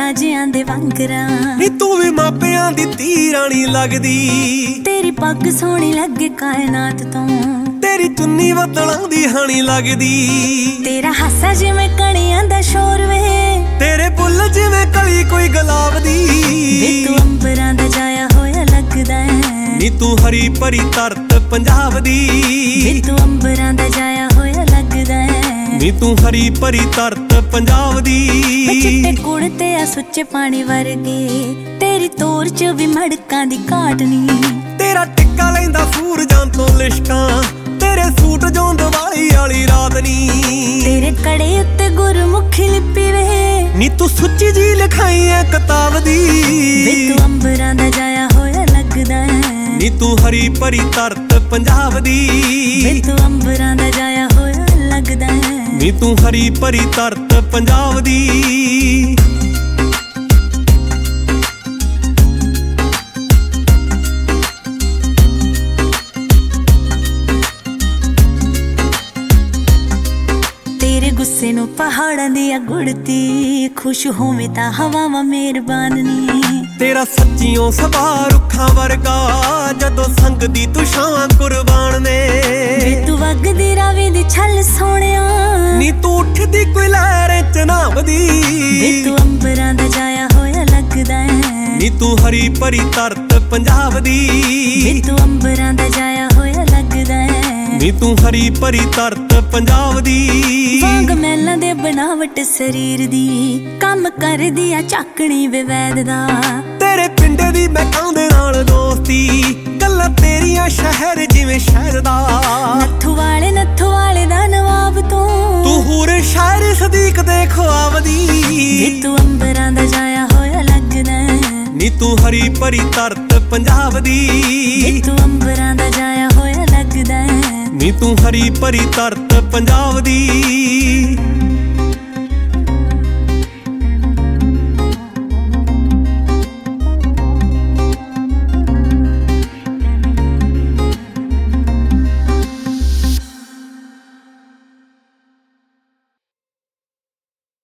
ਰਾਜਿਆਂ ਦੇ ਵਾਂਗਰਾਂ ਨੀ ਤੂੰ ਵੀ ਮਾਪਿਆਂ ਦੀ ਧੀ ਰਾਣੀ ਲੱਗਦੀ। ਤੇਰੀ ਪੱਗ ਸੋਹਣੀ ਲੱਗੇ ਕਾਇਨਾਤ ਤੋਂ, ਤੇਰੀ ਚੁੰਨੀ ਬੱਦਲਾਂ ਦੀ ਹਾਣੀ ਲੱਗਦੀ। ਤੇਰਾ ਹਾਸਾ ਜਿਵੇਂ ਕਣੀਆਂ ਦਾ ਸ਼ੋਰ ਵੇ, ਤੇਰੇ ਬੁੱਲ ਜਿਵੇਂ ਕਲੀ ਕੋਈ ਗੁਲਾਬ ਦੀ। ਵੇ ਤੂੰ ਅੰਬਰਾਂ ਦਾ ਜਾਇਆ ਹੋਇਆ ਲੱਗਦਾ ਹੈ, ਨੀ ਤੂੰ ਹਰੀ ਭਰੀ ਧਰਤ ਪੰਜਾਬ ਦੀ। ਵੇ ਤੂੰ ਅੰਬਰਾਂ ਦਾ ਜਾਇਆ ਹੋਇਆ ਲੱਗਦਾ ਹੈ, ਨੀ ਤੂੰ ਹਰੀ ਭਰੀ ਧਰਤ ਪੰਜਾਬ ਦੀ। ਚਿੱਟੇ ਕੁੜਤੇ ਆ ਸੁੱਚੇ ਪਾਣੀ ਵਰਗੇ, ਤੇਰੀ ਤੋਰ ਚ ਵੀ ਮੜਕਾਂ ਦੀ ਘਾਟ ਨੀ। ਤੇਰਾ ਟਿੱਕਾ ਲੈਂਦਾ ਸੂਰਜਾਂ ਤੋਂ ਲਿਸ਼ਕਾਂ, ਤੇਰੇ ਸੂਟ ਜੋਂ ਦੀਵਾਲੀ ਵਾਲੀ ਰਾਤ ਨੀ। ਤੇਰੇ ਕੜੇ ਉੱਤੇ ਗੁਰਮੁਖੀ ਲਿਪੀ ਵੇ, ਨੀ ਤੂੰ ਸੁੱਚੀ ਜੀ ਲਿਖਾਈ ਐ ਕਿਤਾਬ ਦੀ। ਵੇ ਤੂੰ ਅੰਬਰਾਂ ਦਾ ਜਾਇਆ ਹੋਇਆ ਲੱਗਦਾ ਹੈ, ਨੀ ਤੂੰ ਹਰੀ ਭਰੀ ਧਰਤ ਪੰਜਾਬ ਦੀ। ਵੇ ਤੂੰ ਅੰਬਰਾਂ ਦਾ ਜਾਇਆ ਹੋਇਆ ਲੱਗਦਾ ਹੈ, ਨੀ ਤੂੰ ਹਰੀ ਭਰੀ ਧਰਤ ਪੰਜਾਬ ਦੀ। ਤੇਰੇ ਗੁੱਸੇ ਨੂੰ ਪਹਾੜਾਂ ਦੀ ਗੁੜਤੀ, ਖੁਸ਼ ਹੋਵੇ ਤਾਂ ਹਵਾਵਾਂ ਮਿਹਰਬਾਨ ਨੀ। ਤੇਰਾ ਸੱਚੀਓ ਸੁਭਾਅ ਰੁੱਖਾਂ ਵਰਗਾ, ਜਦੋਂ ਸੰਗਦੀ ਤੂੰ ਛਾਂ ਕੁਰਬਾਨ ਨੇ। ਵੇ ਤੂੰ ਵਗਦੀ ਰਾਵੀ ਦੀ ਛੱਲ ਸੋਹਣਿਆ, ਨੀ ਤੂੰ ਉੱਠਦੀ ਕੋਈ ਲਹਿਰ ਚਨਾਬਦੀ। ਵੇ ਤੂੰ ਅੰਬਰਾਂ ਦਾ ਜਾਇਆ ਹੋਇਆ ਲੱਗਦਾ ਹੈ, ਨੀ ਤੂੰ ਹਰੀ ਭਰੀ ਧਰਤ ਪੰਜਾਬ ਦੀ। ਵੇ ਤੂੰ ਅੰਬਰਾਂ ਦਾ ਜਾਇਆ ਹੋਇਆ ਲੱਗਦਾ ਹੈ, ਨੀ ਤੂੰ ਹਰੀ ਭਰੀ ਧਰਤ ਪੰਜਾਬ ਦੀ। ਵਾਂਗ ਮਹਿਲਾਂ ਦੇ ਬਣਾਵਟ ਸਰੀਰ ਦੀ, ਕੰਮ ਕਰਦੀ ਆ ਚਾਕਣੀ ਵੇ ਵੈਦ ਦਾ। ਤੇਰੇ ਪਿੰਡੇ ਦੀ ਮਹਿਕਾਂ ਦੇ ਨਾਲ ਦੋਸਤੀ, ਗੱਲਾਂ ਤੇਰੀਆਂ ਸ਼ਹਿਰ ਜਿਵੇਂ ਸ਼ਹਿਰ ਦਾ। ਨੱਥੂ ਵਾਲੇ ਦਾ ਨਵਾਬ ਤੂੰ ਹੂਰ ਸ਼ਾਇਰ ਸਦੀਕ ਦੇ ਖ਼ੁਆਬ ਦੀ। ਵੇ ਤੂੰ ਅੰਬਰਾਂ ਦਾ ਜਾਇਆ ਹੋਇਆ ਲੱਗਦਾ ਹੈ, ਨੀ ਤੂੰ ਹਰੀ ਭਰੀ ਧਰਤ ਪੰਜਾਬ ਦੀ। ਵੇ ਤੂੰ ਅੰਬਰਾਂ ਦਾ ਜਾਇਆ ਹੋਇਆ ਲੱਗਦਾ ਹੈ, ਨੀ ਤੂੰ ਹਰੀ ਭਰੀ ਧਰਤ ਪੰਜਾਬ ਦੀ।